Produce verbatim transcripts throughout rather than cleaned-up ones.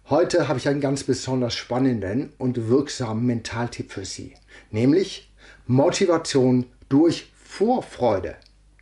Heute habe ich einen ganz besonders spannenden und wirksamen Mentaltipp für Sie, nämlich Motivation durch Vorfreude.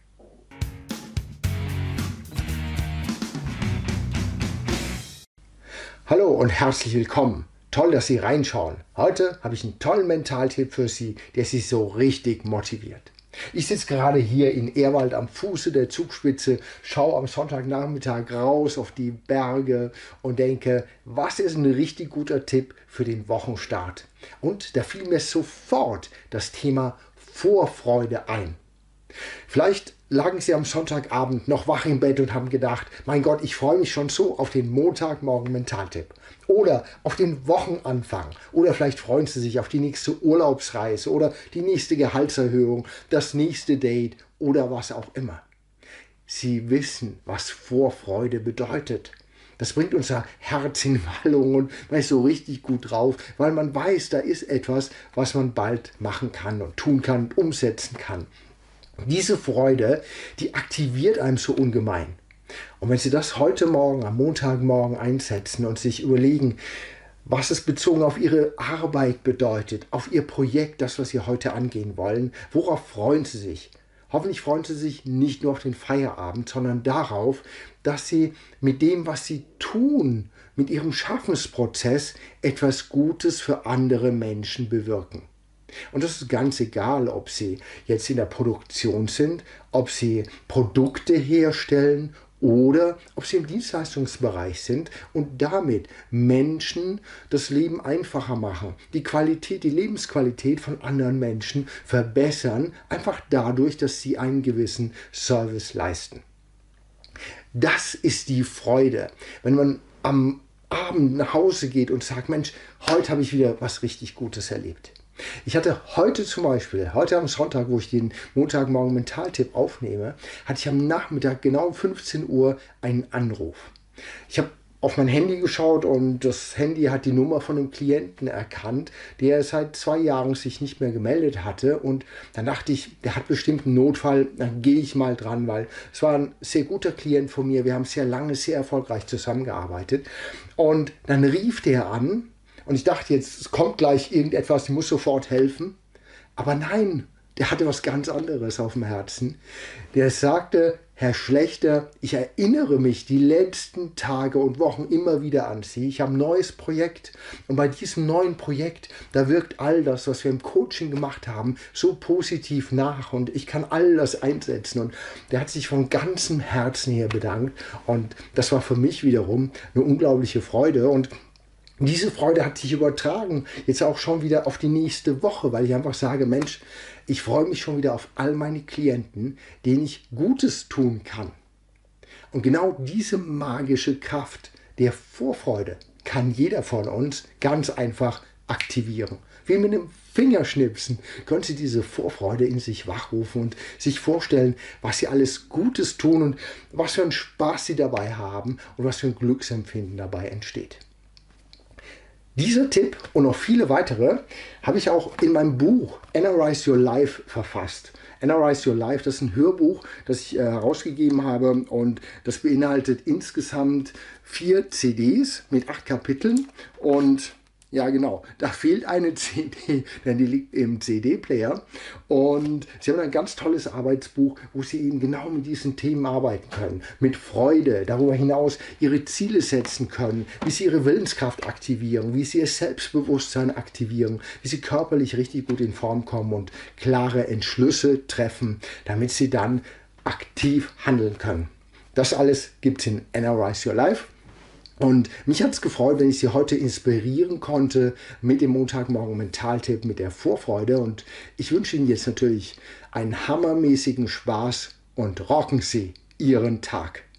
Hallo und herzlich willkommen. Toll, dass Sie reinschauen. Heute habe ich einen tollen Mentaltipp für Sie, der Sie so richtig motiviert. Ich sitze gerade hier in Ehrwald am Fuße der Zugspitze, schaue am Sonntagnachmittag raus auf die Berge und denke, was ist ein richtig guter Tipp für den Wochenstart? Und da fiel mir sofort das Thema Vorfreude ein. Vielleicht lagen Sie am Sonntagabend noch wach im Bett und haben gedacht, mein Gott, ich freue mich schon so auf den Montagmorgen Mentaltipp. Oder auf den Wochenanfang. Oder vielleicht freuen Sie sich auf die nächste Urlaubsreise oder die nächste Gehaltserhöhung, das nächste Date oder was auch immer. Sie wissen, was Vorfreude bedeutet. Das bringt unser Herz in Wallung und man ist so richtig gut drauf, weil man weiß, da ist etwas, was man bald machen kann und tun kann und umsetzen kann. Diese Freude, die aktiviert einem so ungemein. Und wenn Sie das heute Morgen, am Montagmorgen einsetzen und sich überlegen, was es bezogen auf Ihre Arbeit bedeutet, auf Ihr Projekt, das, was Sie heute angehen wollen, worauf freuen Sie sich? Hoffentlich freuen Sie sich nicht nur auf den Feierabend, sondern darauf, dass Sie mit dem, was Sie tun, mit Ihrem Schaffensprozess etwas Gutes für andere Menschen bewirken. Und das ist ganz egal, ob Sie jetzt in der Produktion sind, ob Sie Produkte herstellen oder ob Sie im Dienstleistungsbereich sind und damit Menschen das Leben einfacher machen, die Qualität, die Lebensqualität von anderen Menschen verbessern, einfach dadurch, dass Sie einen gewissen Service leisten. Das ist die Freude, wenn man am Abend nach Hause geht und sagt, Mensch, heute habe ich wieder was richtig Gutes erlebt. Ich hatte heute zum Beispiel, heute am Sonntag, wo ich den Montagmorgen Mentaltipp aufnehme, hatte ich am Nachmittag genau um fünfzehn Uhr einen Anruf. Ich habe auf mein Handy geschaut und das Handy hat die Nummer von einem Klienten erkannt, der seit zwei Jahren sich nicht mehr gemeldet hatte. Und dann dachte ich, der hat bestimmt einen Notfall, dann gehe ich mal dran, weil es war ein sehr guter Klient von mir. Wir haben sehr lange, sehr erfolgreich zusammengearbeitet. Und dann rief der an. Und ich dachte jetzt, es kommt gleich irgendetwas, ich muss sofort helfen. Aber nein, der hatte was ganz anderes auf dem Herzen. Der sagte, Herr Schlechter, ich erinnere mich die letzten Tage und Wochen immer wieder an Sie. Ich habe ein neues Projekt und bei diesem neuen Projekt, da wirkt all das, was wir im Coaching gemacht haben, so positiv nach und ich kann all das einsetzen. Und der hat sich von ganzem Herzen her bedankt und das war für mich wiederum eine unglaubliche Freude und diese Freude hat sich übertragen, jetzt auch schon wieder auf die nächste Woche, weil ich einfach sage, Mensch, ich freue mich schon wieder auf all meine Klienten, denen ich Gutes tun kann. Und genau diese magische Kraft der Vorfreude kann jeder von uns ganz einfach aktivieren. Wie mit einem Fingerschnipsen können Sie diese Vorfreude in sich wachrufen und sich vorstellen, was Sie alles Gutes tun und was für einen Spaß Sie dabei haben und was für ein Glücksempfinden dabei entsteht. Dieser Tipp und noch viele weitere habe ich auch in meinem Buch Analyze Your Life verfasst. Analyze Your Life, das ist ein Hörbuch, das ich äh, herausgegeben habe und das beinhaltet insgesamt vier C Ds mit acht Kapiteln und ja genau, da fehlt eine C D, denn die liegt im C D-Player und Sie haben ein ganz tolles Arbeitsbuch, wo Sie eben genau mit diesen Themen arbeiten können, mit Freude, darüber hinaus Ihre Ziele setzen können, wie Sie Ihre Willenskraft aktivieren, wie Sie Ihr Selbstbewusstsein aktivieren, wie Sie körperlich richtig gut in Form kommen und klare Entschlüsse treffen, damit Sie dann aktiv handeln können. Das alles gibt es in Analyze Your Life. Und mich hat es gefreut, wenn ich Sie heute inspirieren konnte mit dem Montagmorgen Mentaltipp, mit der Vorfreude. Und ich wünsche Ihnen jetzt natürlich einen hammermäßigen Spaß und rocken Sie Ihren Tag.